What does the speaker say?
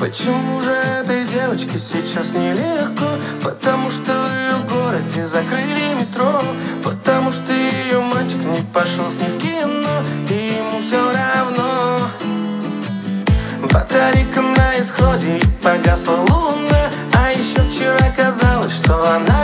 Почему же этой девочке сейчас нелегко? Потому что в ее городе закрыли метро. Потому что ее мальчик не пошел с ней в кино, и ему все равно. Батарейка на исходе, и погасла луна. А еще вчера казалось, что она